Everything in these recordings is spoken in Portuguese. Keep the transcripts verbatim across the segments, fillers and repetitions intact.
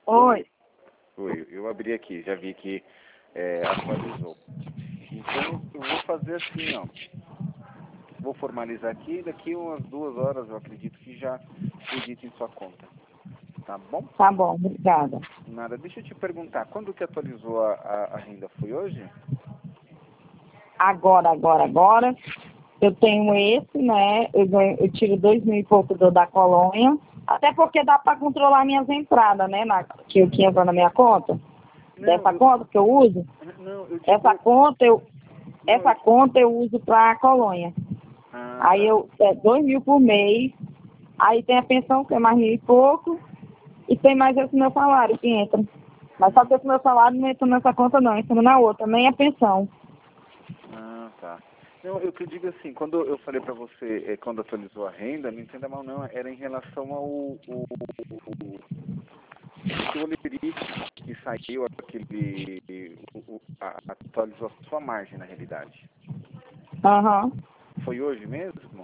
Oi. Oi, eu abri aqui, já vi que é, atualizou. Então, eu vou fazer assim, ó. Vou formalizar aqui, daqui umas duas horas eu acredito que já acredito em sua conta. Tá bom? Tá bom, obrigada. Nada, deixa eu te perguntar, quando que atualizou a, a, a renda? Foi hoje? Agora, agora, agora, eu tenho esse, né? Eu, ganho, eu tiro dois mil e pouco do da colônia, até porque dá para controlar minhas entradas, né? Na, que, que entra na minha conta. Não, Dessa eu, conta que eu uso, não, eu digo... essa conta eu, não, essa eu... conta eu uso para a colônia. Ah, Aí tá. eu, é dois mil por mês, aí tem a pensão que é mais mil e pouco, e tem mais esse meu salário que entra. Mas só que esse meu salário não entra nessa conta não, entra na outra, nem a pensão. Ah, tá. Não, eu que digo assim, quando eu falei pra você, eh, quando atualizou a renda, não entenda mal não, era em relação ao o, o, o seu limite que saiu aquele, o, o, a, atualizou a sua margem na realidade. Aham. Foi hoje mesmo?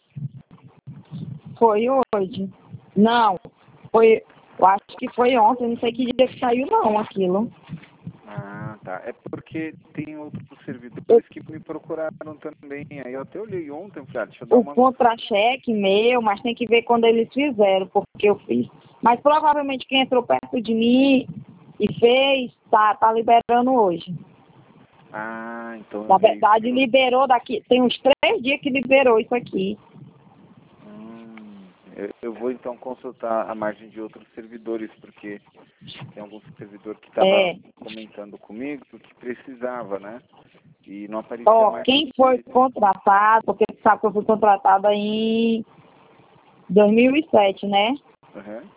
Foi hoje. Não, foi, eu acho que foi ontem, não sei que dia que saiu não aquilo. Ah, tá. É porque tem outros Eu, servidores que me procuraram também. Aí eu até olhei ontem, falei, ah, deixa eu dar o uma... contra-cheque meu, mas tem que ver quando eles fizeram, porque eu fiz. Mas provavelmente quem entrou perto de mim e fez, tá, tá liberando hoje. Ah, então eu Na vi. verdade, liberou daqui, tem uns três dias que liberou isso aqui. Hum, eu, eu vou então consultar a margem de outros servidores, porque tem algum servidor que estava É. comentando comigo que precisava, né? E não aparecia Ó, mais. quem foi contratado, porque você sabe que eu fui contratada em dois mil e sete, né? Uhum.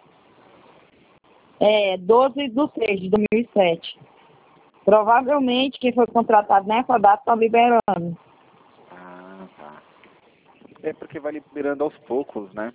É, doze de seis de dois mil e sete. Provavelmente quem foi contratado nessa data está liberando. Ah, tá. É porque vai liberando aos poucos, né?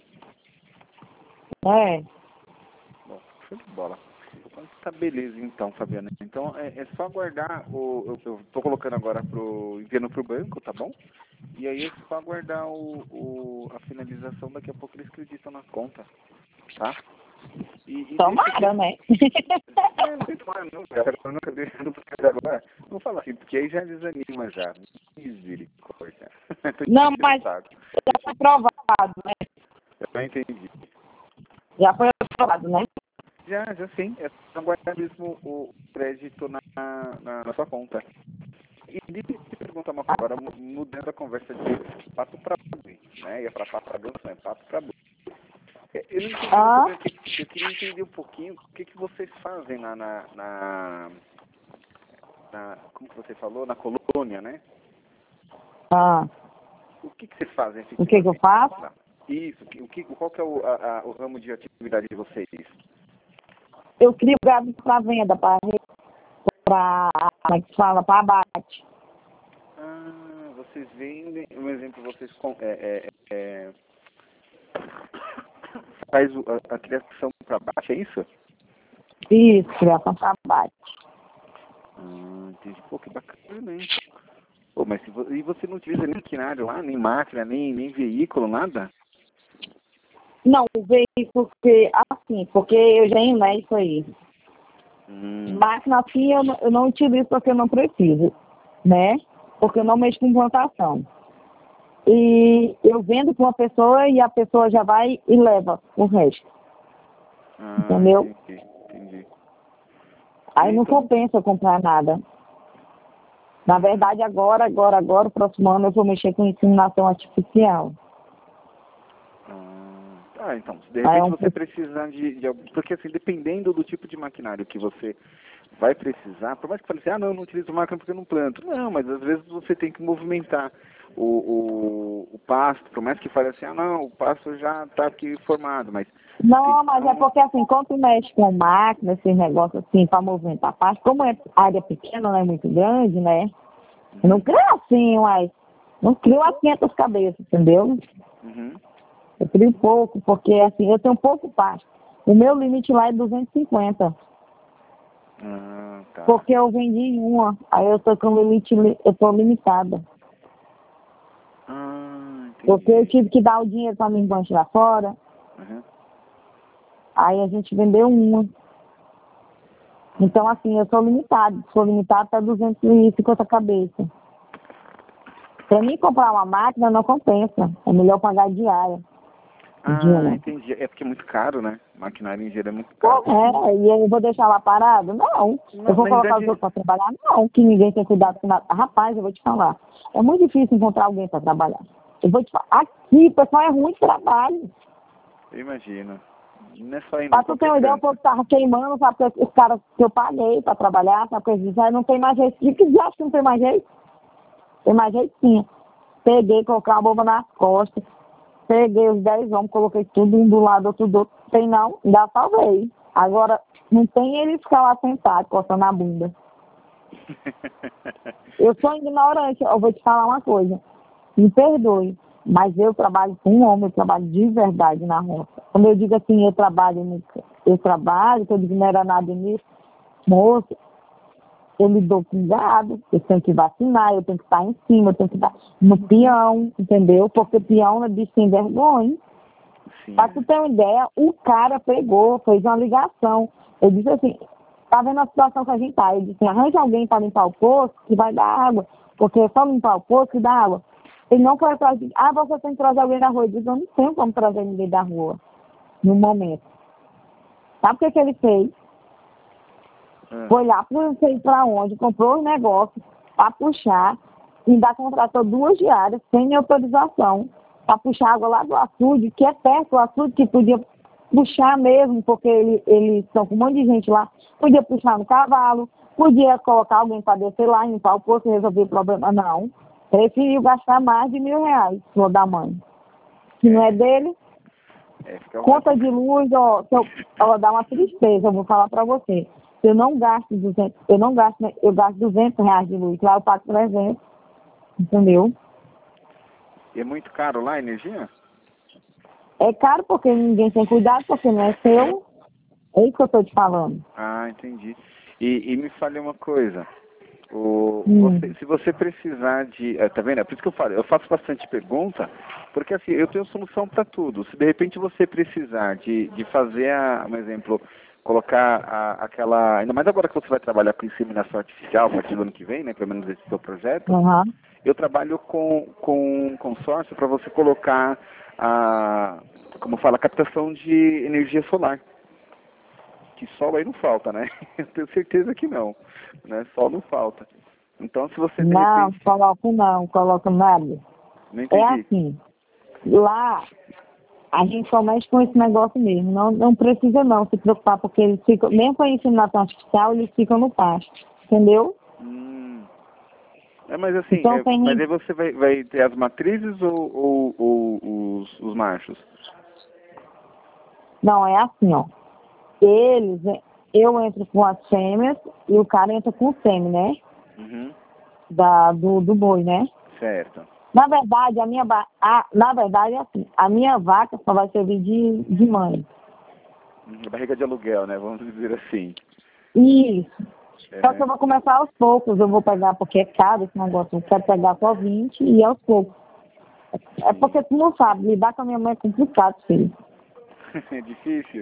É. Bom, show de bola. Então tá beleza então, Fabiana. Então é, é só aguardar o. Eu, eu tô colocando agora pro. Enviando pro banco, tá bom? E aí é só aguardar o, o, a finalização, daqui a pouco eles acreditam na conta, tá? E, e deixa Tomara, que. né? É, não tem tomar não, cara. Eu nunca deixando porque agora. Não fala assim, porque aí já desanima já. Misericórdia. Tô Não, enchendo o mas saco. já foi aprovado, né? Eu não entendi. Já foi aprovado, né? Já, já sim. É só aguardar mesmo o crédito na, na, na sua conta. E deixa eu te perguntar uma coisa, agora mu- mudando a conversa de pato pra boi, né? E é pra pato pra ganso, não é pato pra boi. É, eu não entendi muito Ah, bem o que, eu queria entender um pouquinho o que, que vocês fazem na, na, na, na, como que você falou, na colônia, né? ah. O que, que vocês fazem O que que eu efetivamente? faço? Lá? Isso, o que, o que- qual que é o, a, a, o ramo de atividade de vocês? Eu crio gado para venda, para, para, como é que se fala, para abate. Ah, vocês vendem, um exemplo, vocês com, é, é, é, faz o- a, a criação para baixo, é isso? Isso, criação para abate. Ah, entendi. Pô, que bacana, hein? Pô, mas se vo, e você não utiliza nem maquinário lá, nem máquina, nem, nem veículo, nada? Não, o veículo, porque, assim, porque eu tenho, né, isso aí. Hum, Máquina assim eu não, eu não utilizo porque eu não preciso, né? Porque eu não mexo com plantação. E eu vendo para uma pessoa e a pessoa já vai e leva o resto, ah, entendeu? entendi, entendi. Aí É, não então, compensa eu comprar nada. Na verdade, agora, agora, agora, próximo ano eu vou mexer com inseminação artificial. ah, tá, então, se de Aí é repente um, você precisar de, de algum- porque assim, dependendo do tipo de maquinário que você vai precisar, por mais que fale assim, ah, não, eu não utilizo máquina porque eu não planto. Não, mas às vezes você tem que movimentar o, o, o pasto, por mais que fale assim, ah, não, o pasto já está aqui formado, mas tem não, que mas dar é uma... porque assim, quando tu mexe com máquina, esse negócio assim, para movimentar a parte, como é área pequena, não é muito grande, né? Eu não Uhum, crio assim, mas não crio as quinhentas cabeças, entendeu? uhum. Eu crio pouco, porque assim, eu tenho pouco pasto. O meu limite lá é duzentos e cinquenta, Ah, tá. porque eu vendi uma, aí eu tô com o limite, li- eu tô limitada. Ah, Porque eu entendi. tive que dar o dinheiro para mim banco lá fora, Uhum. aí a gente vendeu uma. Então, assim, eu sou limitado. Sou limitado até duzentas e cinquenta cabeças. Para mim, comprar uma máquina não compensa. É melhor pagar diária. Ah, Dia, entendi. É porque é muito caro, né? Maquinário em geral é muito caro. É, e eu vou deixar lá parado? Não. Não, Eu vou na colocar os verdade- outros para trabalhar? Não, que ninguém tem cuidado com nada. Rapaz, eu vou te falar. É muito difícil encontrar alguém para trabalhar. Eu vou te falar. Aqui, pessoal, é muito trabalho. Eu imagino. Não é só aí, não. Pra tu ter uma Qualquer ideia, o canto. povo tava queimando, sabe? Porque os caras que eu paguei para trabalhar, sabe? Porque eles disseram, não tem mais jeito. E que diabo que não tem mais jeito? Tem mais jeito sim. Peguei, coloquei uma bomba nas costas. Peguei os dez homens, coloquei tudo um do lado, outro do outro. Tem não, ainda salvei. Agora, não tem ele ficar lá sentado, coçando a bunda. Eu sou ignorante, eu vou te falar uma coisa. Me perdoe, mas eu trabalho com um homem, eu trabalho de verdade na roça. Quando eu digo assim, eu trabalho, no, eu trabalho, que eu digo não era nada nisso, moço, eu me dou cuidado, eu tenho que vacinar, eu tenho que estar em cima, eu tenho que estar no peão, entendeu? Porque peão é bicho sem vergonha. Sim. Pra tu ter uma ideia, o cara pegou, fez uma ligação. Eu disse assim, tá vendo a situação que a gente tá? Eu disse, arranja alguém para limpar o poço que vai dar água, porque é só limpar o poço que dá água. Ele não foi atrás de, ah, você tem que trazer alguém da rua. Eu disse, eu não tenho como trazer ninguém da rua, no momento. Sabe o que, que ele fez? Ah. Foi lá, não sei pra onde, comprou os negócios para puxar, e ainda contratou duas diárias, sem minha autorização, para puxar água lá do açude, que é perto do açude, que podia puxar mesmo, porque ele, eles estão com um monte de gente lá, podia puxar no cavalo, podia colocar alguém para descer lá, limpar o poço e resolver o problema. Não, preferiu gastar mais de mil reais, senhor da mãe. Que não é dele, É, fica conta de luz, ó, se eu, ó, dá uma tristeza, eu vou falar para você. Eu não gasto duzentos, eu não gasto, né, eu gasto duzentos reais de luz, lá eu pago trezentos, entendeu? E é muito caro lá a energia? É caro porque ninguém tem cuidado, porque não é seu, é isso que eu estou te falando. Ah, entendi. E, e me fale uma coisa. O, Hum. você, se você precisar de... É, tá vendo? É por isso que eu falo. Eu faço bastante pergunta, porque assim, eu tenho solução para tudo. Se de repente você precisar de, de fazer, a, um exemplo, colocar a, aquela... Ainda mais agora que você vai trabalhar com inseminação artificial a partir do ano que vem, né? Pelo menos esse seu projeto. Uhum. Eu trabalho com, com um consórcio para você colocar a... Como fala, a captação de energia solar. Que sol aí não falta, né? Eu tenho certeza que não, né? Sol não falta. Então, se você de Não, repente... coloco não, coloco nada. Não É entendi. assim, lá a gente só mexe com esse negócio mesmo. Não, não precisa não se preocupar, porque eles ficam, mesmo com a inseminação artificial, eles ficam no pasto, entendeu? Hum. É, mas assim, Então é, tem. mas aí você vai, vai ter as matrizes ou, ou, ou os, os machos? Não, é assim, ó. Eles, eu entro com as fêmeas e o cara entra com o sêmen, né? Uhum. Da, do, do boi, né? Certo. Na verdade, a minha va- a, na verdade é assim, a minha vaca só vai servir de, de mãe. Uhum. Barriga de aluguel, né? Vamos dizer assim. Isso. Só que É. eu vou começar aos poucos, eu vou pegar, porque é caro esse negócio, eu quero pegar só vinte e ir aos poucos. É porque tu não sabe, lidar com a minha mãe é complicado, filho. É difícil?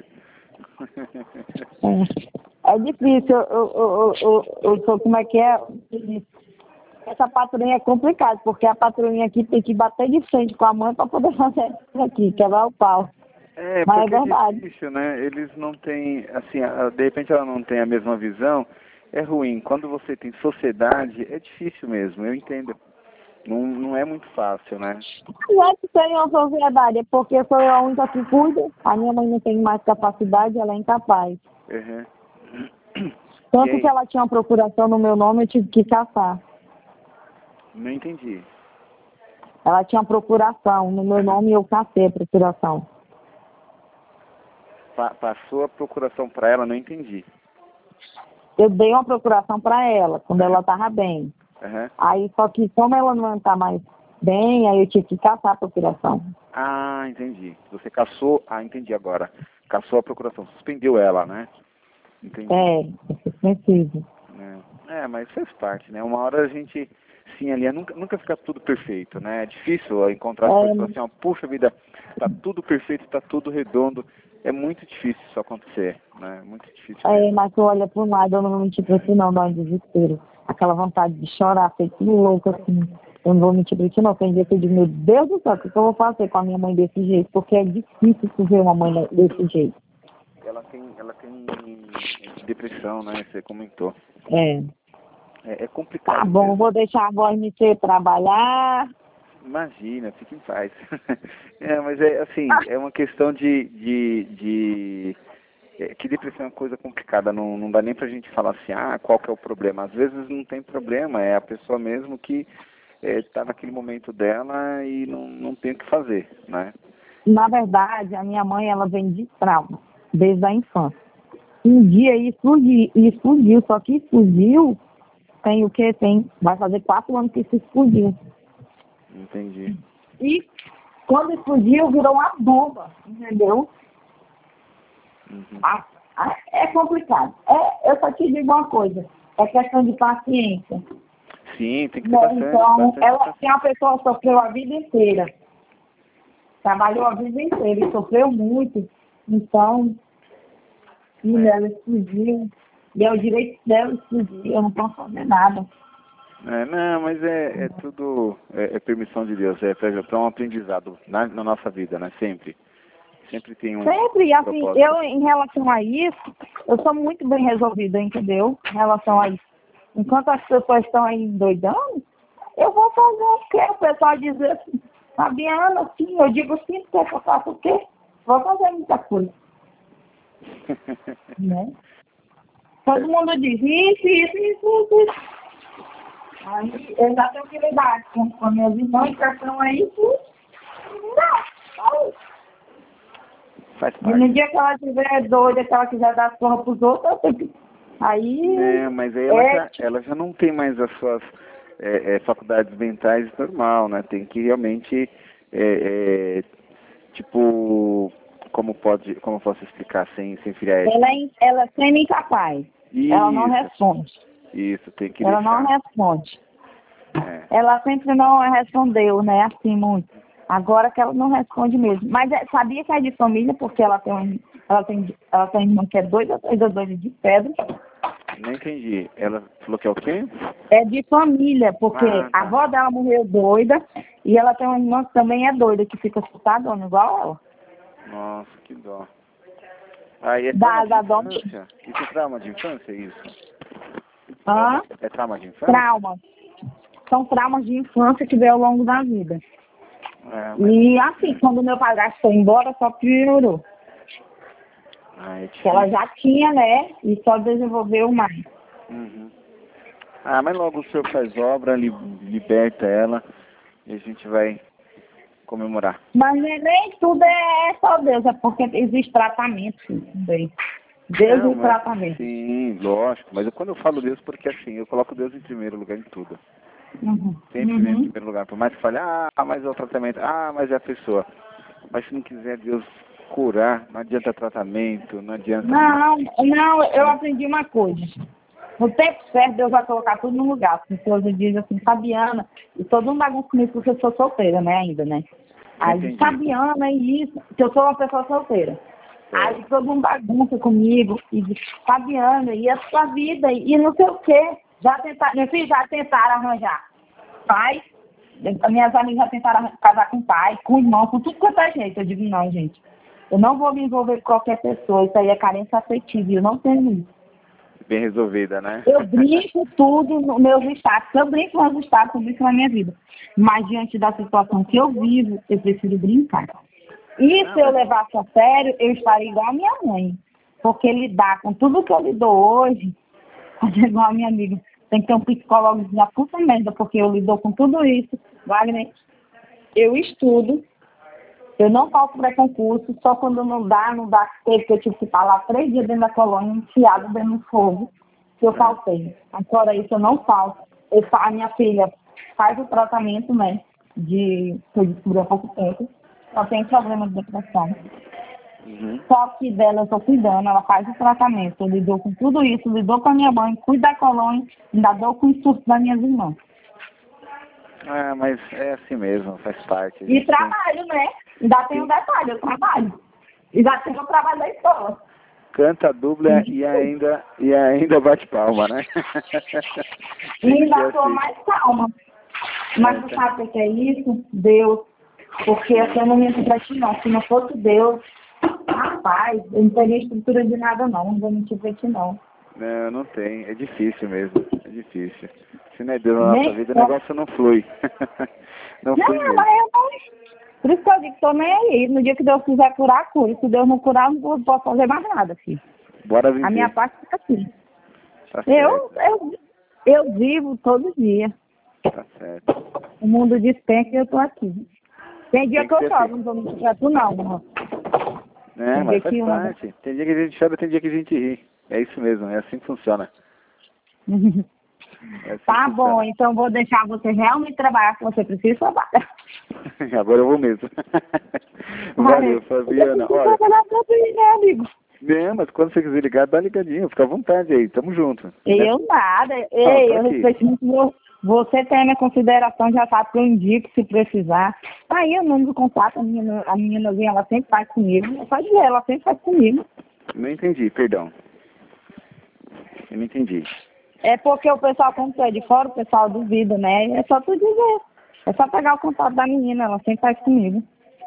É, é difícil, eu, eu, eu, eu, eu sou, como é que é? Essa patrulhinha é complicado, porque a patrulhinha aqui tem que bater de frente com a mãe para poder fazer isso aqui, quebrar o pau. É, Mas porque é é verdade. difícil, né? Eles não têm, assim, a- de repente ela não tem a mesma visão, é ruim. Quando você tem sociedade, é difícil mesmo, eu entendo. Não, não é muito fácil, né? Não é que tem uma sociedade, é porque eu sou a única que cuida, a minha mãe não tem mais capacidade, ela é incapaz. Uhum. E Tanto que aí? ela tinha uma procuração no meu nome, eu tive que caçar. Não entendi. Ela tinha uma procuração no meu nome e eu cacei a procuração. Pa- passou a procuração para ela, não entendi. Eu dei uma procuração para ela, quando ela estava bem. Uhum. Aí, só que como ela não está mais bem, aí eu tive que caçar a procuração. Ah, entendi. Você caçou, ah, entendi agora. Caçou a procuração, suspendeu ela, né? Entendi. É, é suspensivo. É, é, mas faz parte, né? Uma hora a gente, sim, ali, nunca, nunca fica tudo perfeito, né? É difícil encontrar as É, pessoas assim, ó, puxa vida, tá tudo perfeito, tá tudo redondo. é muito difícil isso acontecer, né? Muito difícil. É, mas tu olha pro lado, eu não vou mentir pra ti não, dá um desespero. Aquela vontade de chorar, feito louco, assim. Eu não vou mentir pra ti não, tem dia que eu digo, meu Deus do céu, o que eu vou fazer com a minha mãe desse jeito? Porque é difícil tu ver uma mãe desse jeito. Ela tem, ela tem depressão, né? Você comentou. É. É, é complicado. Tá bom, mesmo. vou deixar a voz me ser trabalhar. Imagina, fique em paz. É, mas é assim, é uma questão de, de, de é, que depressão é uma coisa complicada, não, não dá nem pra gente falar assim, ah, qual que é o problema. Às vezes não tem problema, é a pessoa mesmo que está é, naquele momento dela e não, não tem o que fazer, né? Na verdade, a minha mãe, ela vem de trauma, desde a infância. Um dia explodiu, explodiu, só que explodiu, tem o quê? Tem, vai fazer quatro anos que isso explodiu. Entendi. E quando explodiu, virou uma bomba, entendeu? Uhum. Ah, ah, é complicado. É, eu só te digo uma coisa, é questão de paciência. Sim, tem que ter Né? bastante, Então, bastante ela paciência. é uma pessoa que sofreu a vida inteira. Trabalhou a vida inteira e sofreu muito. Então, e ela explodiu. E é o direito dela explodir. Eu não posso fazer nada. É, não, mas é, é tudo é, é permissão de Deus, é para um aprendizado na, na nossa vida, né? Sempre. Sempre tem um Sempre, assim, propósito. eu, em relação a isso, eu sou muito bem resolvida, entendeu? Em relação a isso. Enquanto as pessoas estão aí doidando, eu vou fazer o quê? O pessoal dizer assim, Fabiana, sim, eu digo sim, porque eu faço o quê? Vou fazer muita coisa. Né? Todo mundo diz isso, isso, isso, isso. Aí eu já tenho que lidar com, com meus irmãos que estão aí, tudo. Não, Faz e no parte. dia que ela estiver doida, que ela quiser dar porra pros outros, eu tenho que... Aí... É, mas aí ela, é, já, ela já não tem mais as suas é, é, faculdades mentais normal, né? Tem que realmente, é, é, tipo, como pode, como eu posso explicar sem, sem filiar ela, é, in- ela é semi-incapaz. Ela não Isso, responde. isso, tem que Ela deixar. não responde. É. Ela sempre não respondeu, né? Assim, muito. Agora que ela não responde mesmo. Mas é, sabia que é de família, porque ela tem um, ela tem, ela tem uma irmã que é doida, doida, doida de pedra. Não entendi. Ela falou que é o quê? É de família, porque Ah, a tá. avó dela morreu doida e ela tem uma irmã que também é doida, que fica assustadona, igual ela. Nossa, que dó. Ah, e é Da, trauma de da dó. infância? Isso é trauma de infância, isso? Hã? É trauma de infância? Trauma. São traumas de infância que veio ao longo da vida. É, mas... E assim, quando meu padrasto foi embora, só piorou. Ah, é Que ela difícil. já tinha, né? E só desenvolveu mais. Uhum. Ah, mas logo o senhor faz obra, li, liberta ela e a gente vai comemorar. Mas nem, nem tudo é só Deus, é porque existe tratamento também. Deus Não, e mas tratamento. sim, lógico. Mas eu, quando eu falo Deus, porque assim, eu coloco Deus em primeiro lugar em tudo. Uhum. Sempre vem em Uhum. primeiro lugar. Por mais que fale, ah, mas é o tratamento, ah, mas é a pessoa. Mas se não quiser Deus curar, não adianta tratamento, não adianta... Não, não, eu aprendi uma coisa. No tempo certo, Deus vai colocar tudo no lugar. As pessoas dizem assim, Fabiana, e todo mundo bagunça comigo porque eu sou solteira, né, ainda, né? Não Aí, entendi. Fabiana, é isso, que eu sou uma pessoa solteira. Aí todo mundo bagunça comigo e diz, Fabiana, e a sua vida? E não sei o quê. Já tentaram, meu filho, já tentaram arranjar pai. Minhas amigas já tentaram casar com pai, com irmão, com tudo quanto é jeito. Eu digo, não, gente. Eu não vou me envolver com qualquer pessoa. Isso aí é carência afetiva. E eu não tenho isso. Bem resolvida, né? Eu brinco tudo nos meus estados. Eu brinco nos meus estados, eu brinco na minha vida. Mas diante da situação que eu vivo, eu prefiro brincar. E se eu levasse a sério, eu estaria igual a minha mãe. Porque lidar com tudo que eu lido hoje, fazer igual a minha amiga, tem que ter um psicólogo da puta merda, porque eu lido com tudo isso. Wagner, eu estudo, eu não faço pré-concurso, só quando não dá, não dá, teve que eu tive que estar lá três dias dentro da colônia, enfiado dentro do fogo, que eu faltei. Agora isso eu não falto. Eu, fa- a minha filha faz o tratamento, né, de, que eu descobri há pouco tempo, ela tem problema de depressão. Uhum. Só que dela eu tô cuidando, ela faz o tratamento, eu lido com tudo isso, lidou com a minha mãe, cuido da colônia, ainda dou com o surto das minhas irmãs. Ah, mas é assim mesmo, faz parte. A E gente tem... trabalho, né? Ainda tem um Sim. detalhe, eu trabalho. E já tem o trabalho da escola. Canta dubla e ainda, e ainda bate palma, né? E ainda tô assim. mais calma. Mas tu sabe o que é isso? Deus. Porque assim, eu não minto pra ti não. Se não fosse Deus, rapaz, eu não teria estrutura de nada não. Não vou mentir pra ti não. Não, não tem. É difícil mesmo. É difícil. Se não é Deus na Nem nossa vida, o negócio não flui. Não Não, flui mesmo. mas eu não... Por isso que eu digo que tô nem aí. No dia que Deus quiser curar, cura. Se Deus não curar, eu não posso fazer mais nada, filho. Bora viver. A minha parte fica assim. Tá Eu, certo. eu, eu vivo todo dia. Tá certo. O mundo dispensa e eu tô aqui. Tem dia Tem que que eu ser choro, assim. não vou mentir pra tu não, irmão. É, Tem mas dia faz que eu... parte. Tem dia que a gente chora, tem dia que a gente ri. É isso mesmo, é assim que funciona. É assim Tá que bom, funciona. então vou deixar você realmente trabalhar, que você precisa trabalhar. Agora eu vou mesmo. Valeu, Fabiana. Você Olha, trabalhar também, né, amigo? né, mas quando você quiser ligar, dá ligadinho. Fica à vontade aí, tamo junto. Né? Eu nada. Ó, Ei, tô eu aqui. respeito muito vo- você, tem a minha consideração, já sabe que eu indico se precisar. Aí o número do contato, a menina, a meninazinha, ela sempre faz comigo. Pode ver, ela sempre faz comigo. Não entendi, perdão. Eu não entendi. É porque o pessoal, quando tu é de fora, o pessoal duvida, né? É só tu dizer. É só pegar o contato da menina, ela sempre faz comigo.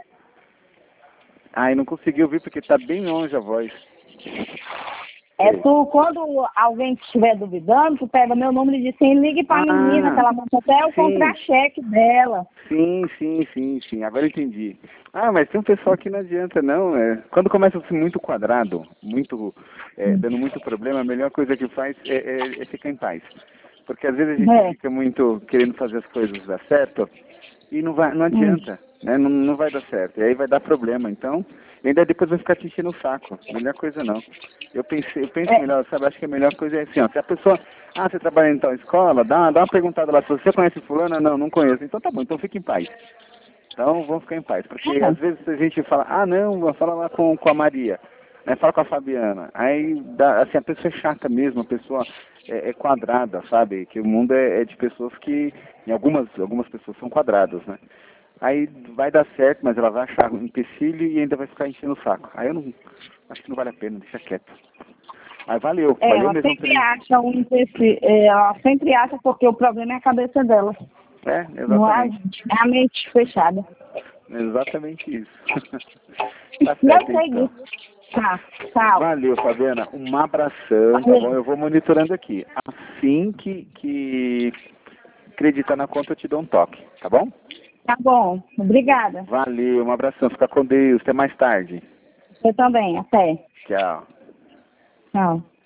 Ai, não consegui ouvir porque tá bem longe a voz. É Ei. tu, quando alguém estiver duvidando, tu pega meu número e diz assim, ligue pra menina, que Ah, ela mostra até o sim. contra-cheque dela. Sim, sim, sim, sim. Agora eu entendi. Ah, mas tem um pessoal que não adianta, não. É, quando começa a ser muito quadrado, muito, é, dando muito problema, a melhor coisa que faz é, é, é ficar em paz. Porque às vezes a gente É. fica muito querendo fazer as coisas dar certo e não vai, não Hum. adianta, né? Não, não vai dar certo. E aí vai dar problema. Então, e ainda depois vai ficar te enchendo o saco. Melhor coisa não. Eu pensei, eu penso É. melhor, sabe? Acho que a melhor coisa é assim, ó. Se a pessoa, ah, você trabalha em tal escola, dá, dá uma perguntada lá, se você conhece fulana? Não, não conheço. Então tá bom, então fique em paz. Então vamos ficar em paz. Porque É. às vezes a gente fala, ah não, fala lá com, com a Maria, né? Fala com a Fabiana. Aí dá, assim, a pessoa é chata mesmo, a pessoa é, é quadrada, sabe? Que o mundo é, é de pessoas que, em algumas, algumas pessoas são quadradas, né? Aí vai dar certo, mas ela vai achar um empecilho e ainda vai ficar enchendo o saco. Aí eu não, acho que não vale a pena, deixa quieto. Mas valeu, É, valeu ela mesmo. sempre acha um empecilho, é, ela sempre acha porque o problema é a cabeça dela. É, Não é a exatamente. gente, é a mente fechada. Exatamente isso. Tá Não certo sei então. disso. Tá, tchau. Valeu, Fabiana. Um abração, tá bom? Eu vou monitorando aqui. Assim que, que acreditar na conta, eu te dou um toque, tá bom? Tá bom, obrigada. Valeu, um abração. Fica com Deus. Até mais tarde. Você também, até. Tchau. Tchau.